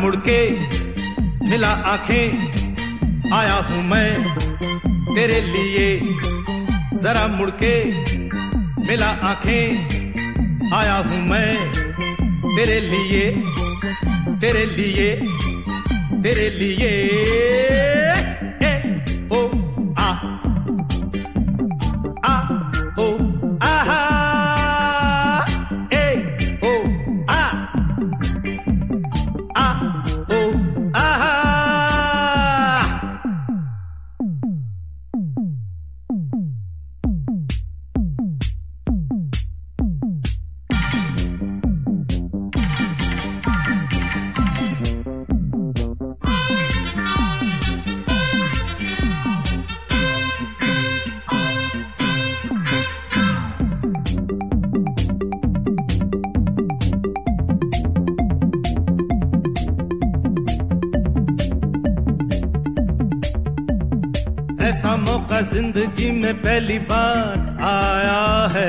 मुड़ के मिला आंखें, आया हूं मैं तेरे लिए। जरा मुड़ के मिला आंखें, आया हूं मैं तेरे लिए, तेरे लिए, तेरे लिए। ए ओ आ ओ आहा, ए ओ आ ओ आहा। ऐसा मौका जिंदगी में पहली बार आया है,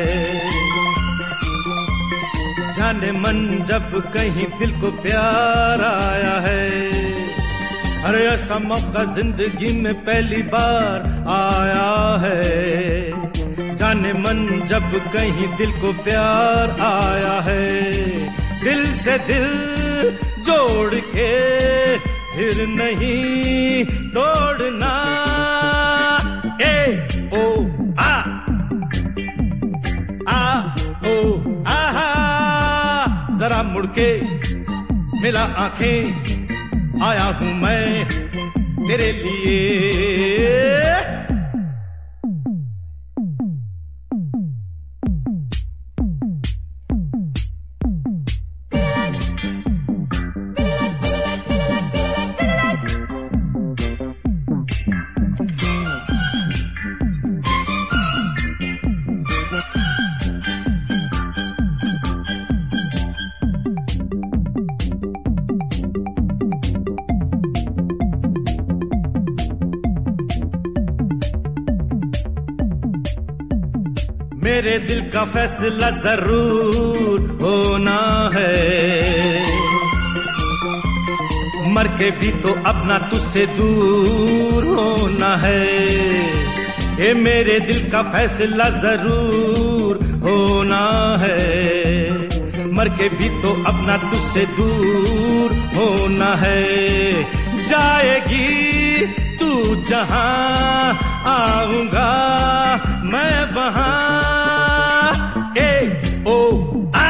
जाने मन जब कहीं दिल को प्यार आया है। अरे ऐसा मौका जिंदगी में पहली बार आया है, जाने मन जब कहीं दिल को प्यार आया है। दिल से दिल जोड़ के फिर नहीं तोड़ना। ए ओ आ ओ आहा। जरा मुड़ के मिला आंखें, आया हूं मैं तेरे लिए। मेरे दिल का फैसला जरूर होना है, मर के भी तो अपना तुझसे दूर होना है। ये मेरे दिल का फैसला जरूर होना है, मर के भी तो अपना तुझसे दूर होना है। जाएगी तू जहां, आऊंगा मैं वहां। ए ओ आ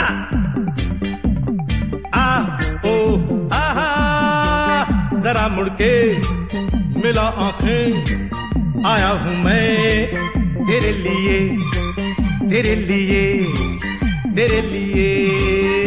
ओ आहा। जरा मुड़ के मिला आंखें, आया हूं मैं तेरे लिए, तेरे लिए, तेरे लिए।